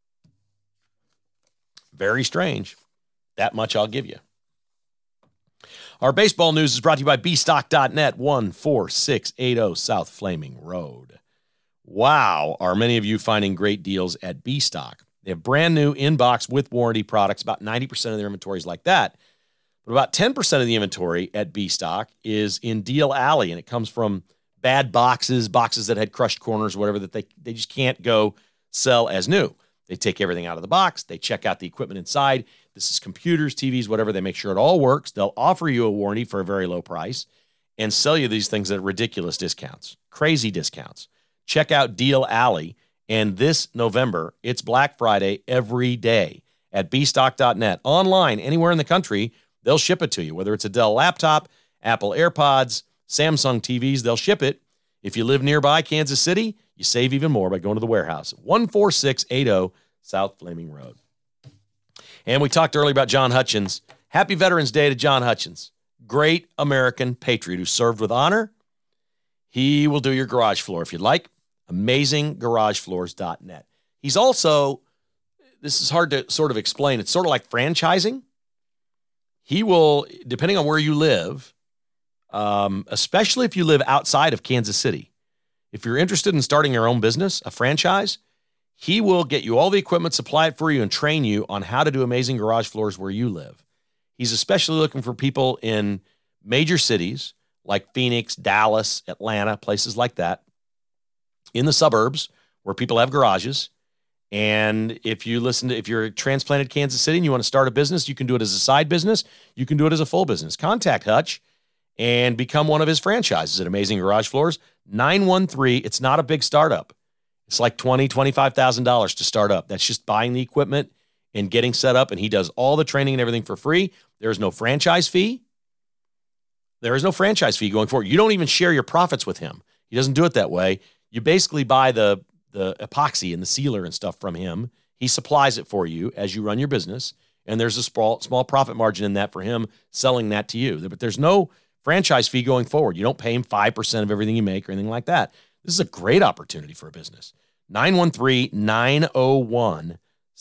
Very strange. That much I'll give you. Our baseball news is brought to you by bstock.net, 14680 South Flaming Road. Wow, are many of you finding great deals at bstock? They have brand new in-box with warranty products. About 90% of their inventory is like that. But about 10% of the inventory at bstock is in Deal Alley, and it comes from bad boxes that had crushed corners, whatever, that they just can't go sell as new. They take everything out of the box. They check out the equipment inside. This is computers, TVs, whatever. They make sure it all works. They'll offer you a warranty for a very low price and sell you these things at ridiculous discounts, crazy discounts. Check out Deal Alley. And this November, it's Black Friday every day at bstock.net. Online, anywhere in the country, they'll ship it to you. Whether it's a Dell laptop, Apple AirPods, Samsung TVs, they'll ship it. If you live nearby Kansas City, you save even more by going to the warehouse. 14680 South Flaming Road. And we talked earlier about John Hutchins. Happy Veterans Day to John Hutchins. Great American patriot who served with honor. He will do your garage floor if you'd like. AmazingGarageFloors.net. He's also, this is hard to sort of explain, it's sort of like franchising. He will, depending on where you live, especially if you live outside of Kansas City, if you're interested in starting your own business, a franchise, he will get you all the equipment, supply it for you, and train you on how to do amazing garage floors where you live. He's especially looking for people in major cities like Phoenix, Dallas, Atlanta, places like that, in the suburbs where people have garages. And if you're a transplanted Kansas City and you want to start a business, you can do it as a side business. You can do it as a full business. Contact Hutch and become one of his franchises at Amazing Garage Floors. 913, it's not a big startup. It's like $20,000, $25,000 to start up. That's just buying the equipment and getting set up, and he does all the training and everything for free. There is no franchise fee. There is no franchise fee going forward. You don't even share your profits with him. He doesn't do it that way. You basically buy the epoxy and the sealer and stuff from him. He supplies it for you as you run your business, and there's a small profit margin in that for him selling that to you. But there's no franchise fee going forward. You don't pay him 5% of everything you make or anything like that. This is a great opportunity for a business. 913-901-7139,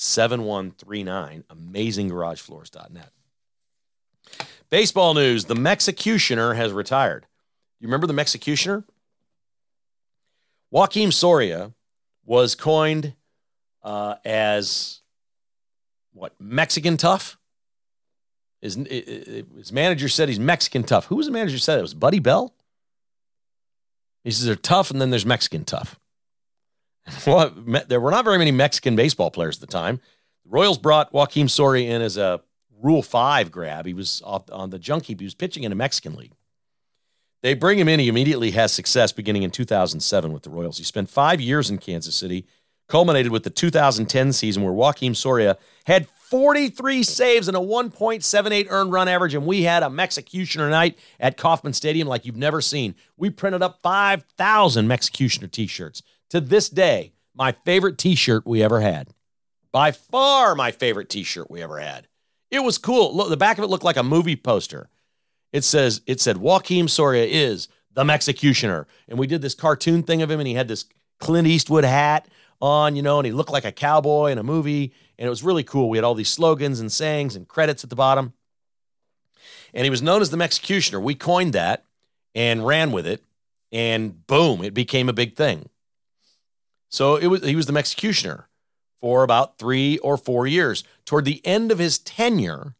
AmazingGarageFloors.net. Baseball news, the Mexicutioner has retired. You remember the Mexicutioner? Joakim Soria was coined as, Mexican tough? His manager said he's Mexican tough. Who was the manager who said it? It was Buddy Bell? He says they're tough, and then there's Mexican tough. Well, there were not very many Mexican baseball players at the time. The Royals brought Joakim Soria in as a Rule 5 grab. He was on the junkie. He was pitching in a Mexican league. They bring him in. He immediately has success beginning in 2007 with the Royals. He spent 5 years in Kansas City, culminated with the 2010 season where Joakim Soria had 43 saves and a 1.78 earned run average, and we had a Mexicutioner night at Kauffman Stadium like you've never seen. We printed up 5,000 Mexicutioner T-shirts. To this day, my favorite T-shirt we ever had. By far my favorite T-shirt we ever had. It was cool. Look, the back of it looked like a movie poster. It said, Joakim Soria is the Mexicutioner. And we did this cartoon thing of him, and he had this Clint Eastwood hat on, and he looked like a cowboy in a movie. And it was really cool. We had all these slogans and sayings and credits at the bottom. And he was known as the Mexicutioner. We coined that and ran with it. And boom, it became a big thing. So he was the Mexicutioner for about 3 or 4 years. Toward the end of his tenure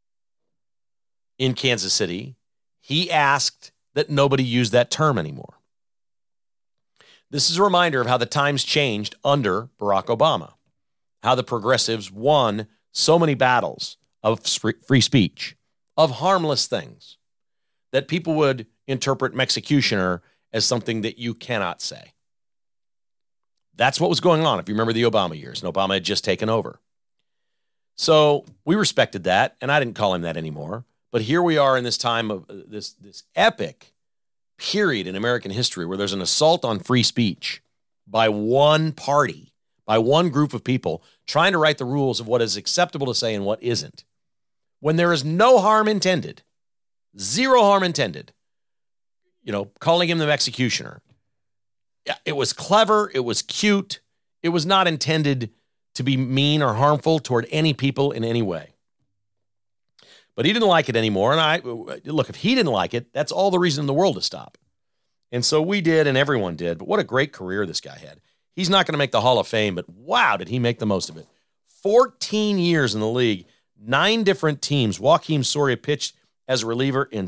in Kansas City, he asked that nobody use that term anymore. This is a reminder of how the times changed under Barack Obama, how the progressives won so many battles of free speech, of harmless things, that people would interpret Mexicutioner as something that you cannot say. That's what was going on, if you remember the Obama years, and Obama had just taken over. So we respected that, and I didn't call him that anymore. But here we are in this time of this epic period in American history where there's an assault on free speech by one party, by one group of people, trying to write the rules of what is acceptable to say and what isn't. When there is no harm intended, zero harm intended, calling him the Mexicutioner. It was clever. It was cute. It was not intended to be mean or harmful toward any people in any way. But he didn't like it anymore. And look, if he didn't like it, that's all the reason in the world to stop. And so we did, and everyone did. But what a great career this guy had. He's not going to make the Hall of Fame, but wow, did he make the most of it. 14 years in the league, 9 different teams. Joakim Soria pitched as a reliever in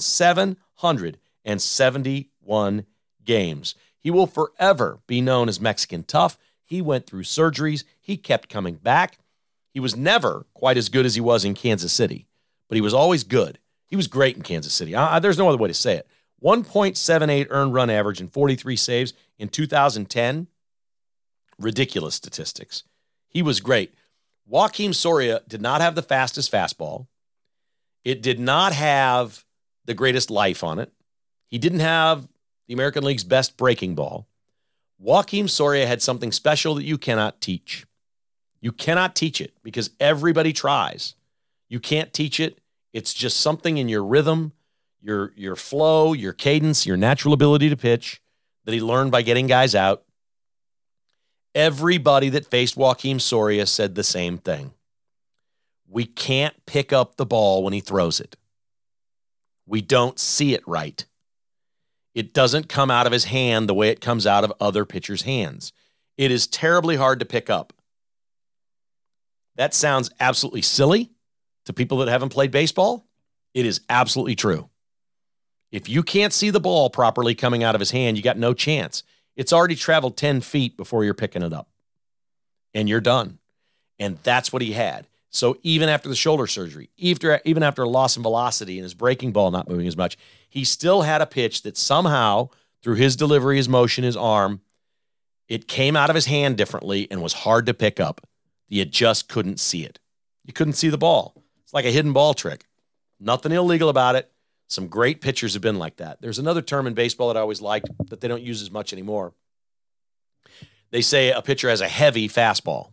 771 games. He will forever be known as Mexican Tough. He went through surgeries. He kept coming back. He was never quite as good as he was in Kansas City, but he was always good. He was great in Kansas City. There's no other way to say it. 1.78 earned run average and 43 saves in 2010. Ridiculous statistics. He was great. Joakim Soria did not have the fastest fastball. It did not have the greatest life on it. He didn't have the American League's best breaking ball. Joakim Soria had something special that you cannot teach. You cannot teach it because everybody tries. You can't teach it. It's just something in your rhythm, your flow, your cadence, your natural ability to pitch that he learned by getting guys out. Everybody that faced Joakim Soria said the same thing. We can't pick up the ball when he throws it. We don't see it right. It doesn't come out of his hand the way it comes out of other pitchers' hands. It is terribly hard to pick up. That sounds absolutely silly to people that haven't played baseball. It is absolutely true. If you can't see the ball properly coming out of his hand, you got no chance. It's already traveled 10 feet before you're picking it up. And you're done. And that's what he had. So even after the shoulder surgery, even after a loss in velocity and his breaking ball not moving as much, he still had a pitch that somehow, through his delivery, his motion, his arm, it came out of his hand differently and was hard to pick up. You just couldn't see it. You couldn't see the ball. It's like a hidden ball trick. Nothing illegal about it. Some great pitchers have been like that. There's another term in baseball that I always liked that they don't use as much anymore. They say a pitcher has a heavy fastball.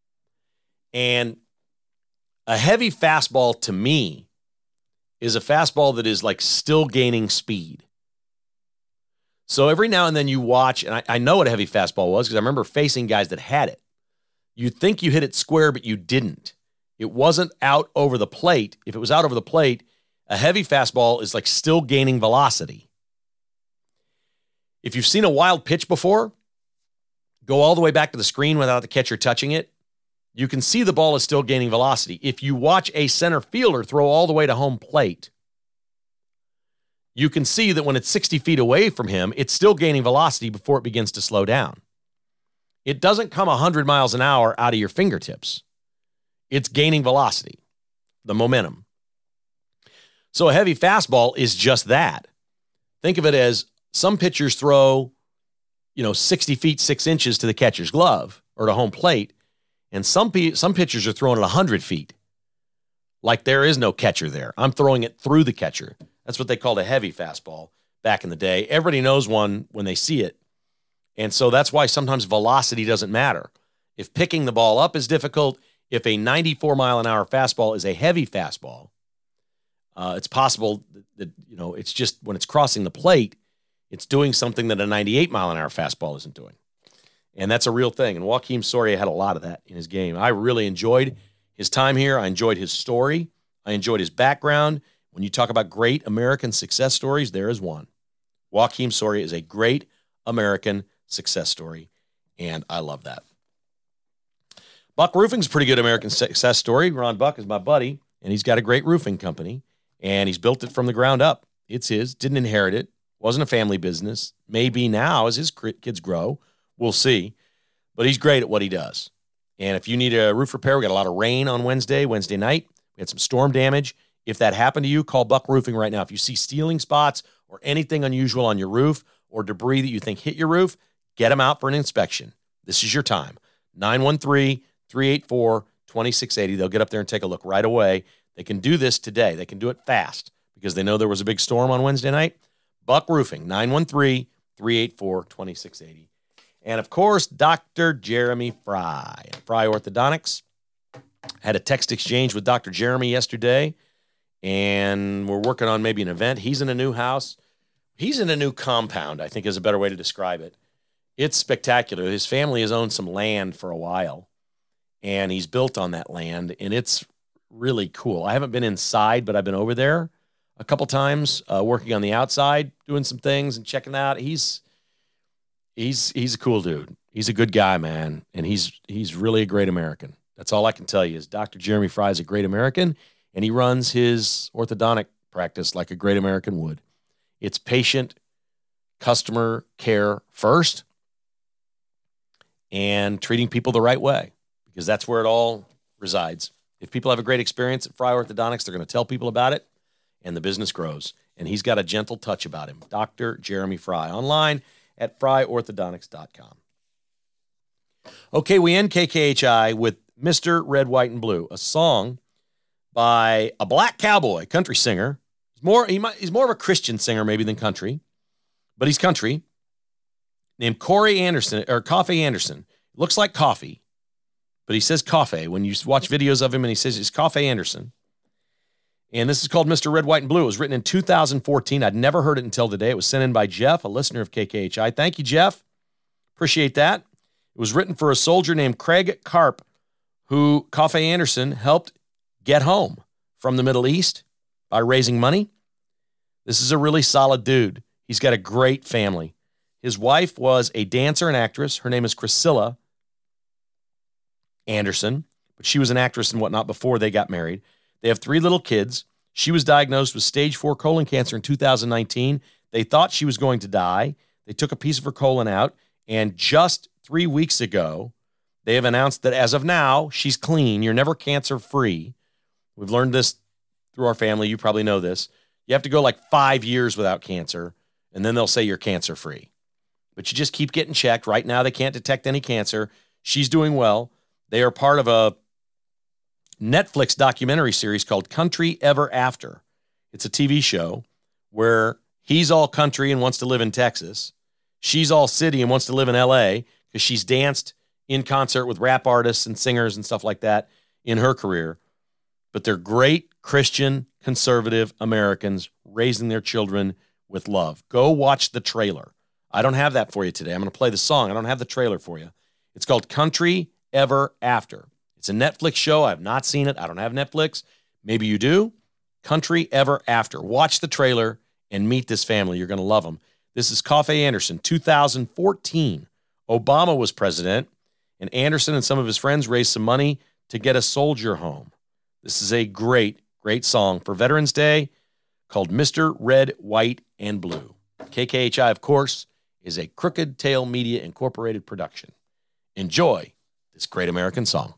And a heavy fastball to me is a fastball that is like still gaining speed. So every now and then you watch, and I know what a heavy fastball was because I remember facing guys that had it. You'd think you hit it square, but you didn't. It wasn't out over the plate. If it was out over the plate, a heavy fastball is like still gaining velocity. If you've seen a wild pitch before, go all the way back to the screen without the catcher touching it. You can see the ball is still gaining velocity. If you watch a center fielder throw all the way to home plate, you can see that when it's 60 feet away from him, it's still gaining velocity before it begins to slow down. It doesn't come 100 miles an hour out of your fingertips. It's gaining velocity, the momentum. So a heavy fastball is just that. Think of it as some pitchers throw, 60 feet, 6 inches to the catcher's glove or to home plate, and some pitchers are throwing it 100 feet. Like there is no catcher there. I'm throwing it through the catcher. That's what they called a heavy fastball back in the day. Everybody knows one when they see it. And so that's why sometimes velocity doesn't matter. If picking the ball up is difficult, if a 94 mile an hour fastball is a heavy fastball, it's possible that, it's just when it's crossing the plate, it's doing something that a 98 mile an hour fastball isn't doing. And that's a real thing. And Joakim Soria had a lot of that in his game. I really enjoyed his time here. I enjoyed his story. I enjoyed his background. When you talk about great American success stories, there is one. Joakim Soria is a great American success story, and I love that. Buck Roofing's a pretty good American success story. Ron Buck is my buddy, and he's got a great roofing company, and he's built it from the ground up. It's his, didn't inherit it, wasn't a family business. Maybe now as his kids grow, we'll see. But he's great at what he does. And if you need a roof repair, we got a lot of rain on Wednesday night. We had some storm damage. If that happened to you, call Buck Roofing right now. If you see stealing spots or anything unusual on your roof or debris that you think hit your roof, get them out for an inspection. This is your time. 913-384-2680. They'll get up there and take a look right away. They can do this today. They can do it fast because they know there was a big storm on Wednesday night. Buck Roofing, 913-384-2680. And, of course, Dr. Jeremy Fry. Fry Orthodontics. Had a text exchange with Dr. Jeremy yesterday, and we're working on maybe an event. He's in a new house. He's in a new compound, I think is a better way to describe it. It's spectacular. His family has owned some land for a while, and he's built on that land, and it's really cool. I haven't been inside, but I've been over there a couple times, working on the outside, doing some things and checking out. He's a cool dude. He's a good guy, man, and he's really a great American. That's all I can tell you is Dr. Jeremy Fry is a great American, and he runs his orthodontic practice like a great American would. It's patient customer care first and treating people the right way because that's where it all resides. If people have a great experience at Fry Orthodontics, they're going to tell people about it, and the business grows. And he's got a gentle touch about him. Dr. Jeremy Fry. Online at fryorthodontics.com. Okay, we end KKHI with Mr. Red, White, and Blue, a song by a black cowboy, country singer. He's more of a Christian singer maybe than country, but he's country, named Corey Anderson, or Coffee Anderson. Looks like coffee, but he says coffee. When you watch videos of him and he says it's Coffee Anderson. And this is called Mr. Red, White, and Blue. It was written in 2014. I'd never heard it until today. It was sent in by Jeff, a listener of KKHI. Thank you, Jeff. Appreciate that. It was written for a soldier named Craig Karp, who Coffee Anderson helped get home from the Middle East by raising money. This is a really solid dude. He's got a great family. His wife was a dancer and actress. Her name is Priscilla Anderson, but she was an actress and whatnot before they got married. They have 3 little kids. She was diagnosed with stage 4 colon cancer in 2019. They thought she was going to die. They took a piece of her colon out, and just 3 weeks ago, they have announced that as of now, she's clean. You're never cancer-free. We've learned this through our family. You probably know this. You have to go like 5 years without cancer, and then they'll say you're cancer-free. But you just keep getting checked. Right now, they can't detect any cancer. She's doing well. They are part of a Netflix documentary series called Country Ever After. It's a TV show where he's all country and wants to live in Texas. She's all city and wants to live in L.A. because she's danced in concert with rap artists and singers and stuff like that in her career. But they're great Christian, conservative Americans raising their children with love. Go watch the trailer. I don't have that for you today. I'm going to play the song. I don't have the trailer for you. It's called Country Ever After. It's a Netflix show. I have not seen it. I don't have Netflix. Maybe you do. Country Ever After. Watch the trailer and meet this family. You're going to love them. This is Coffey Anderson, 2014. Obama was president, and Anderson and some of his friends raised some money to get a soldier home. This is a great, great song for Veterans Day called Mr. Red, White, and Blue. KKHI, of course, is a Crooked Tail Media Incorporated production. Enjoy this great American song.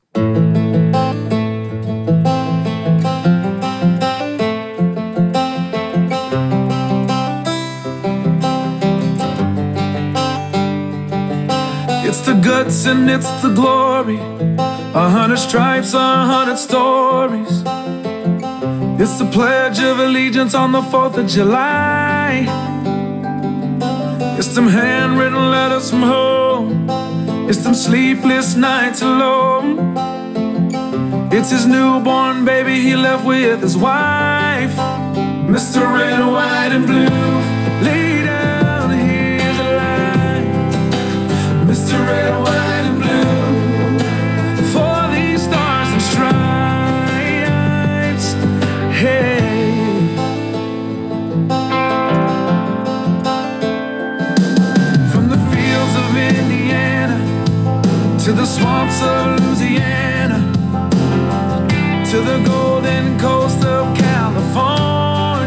It's the guts and it's the glory. 100 stripes, 100 stories. It's the Pledge of Allegiance on the 4th of July. It's them handwritten letters from home. It's them sleepless nights alone. It's his newborn baby he left with his wife. Mr. Red, White, and Blue, lay down, here's a line. Mr. Red, White, and Blue, for these stars and stripes. Hey. From the fields of Indiana to the swamps of Louisiana, to the golden coast of California,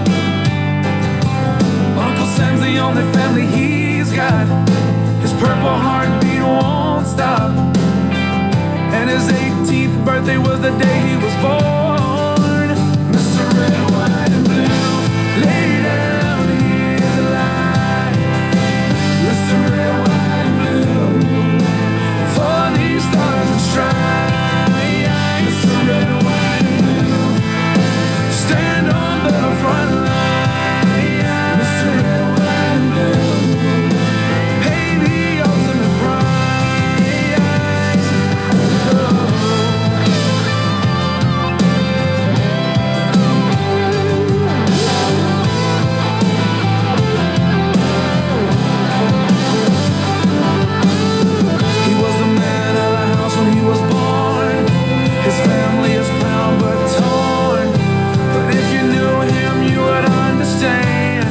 Uncle Sam's the only family he's got. His purple heartbeat won't stop, and his 18th birthday was the day he was born. Mr. Red, White, and Blue, lay down, here's a line. Mr. Red, White, and Blue, for these stars and stripes. Mr. Red, White, and Blue, stand on the front line. Mr. Red, White, and Blue, pay the ultimate price. He was the man of the house when he was born. His family is proud but torn. But if you knew him, you would understand.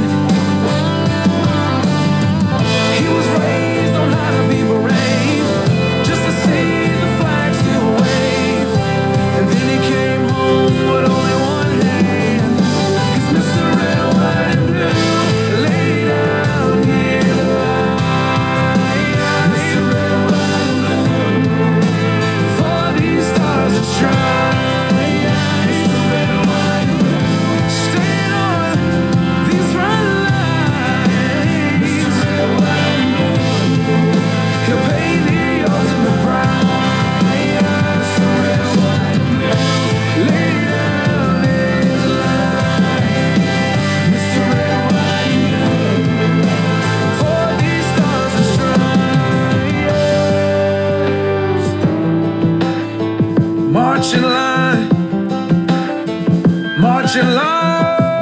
He was raised on how to be brave, just to see the flag still wave. And then he came home with only one hand. He's Mr. Red, White, and Blue, lay down here to lie. Mr. Red, White, and Blue, for these stars and stripes. Mr. Red, White, and Blue, stand on these front lines. Mr. Red, White, and Blue, he'll pay the ultimate price. Mr. Red, White, and Blue, lay down his life. Mr. Red, White, and Blue, for these stars and stripes. March in line, march in line.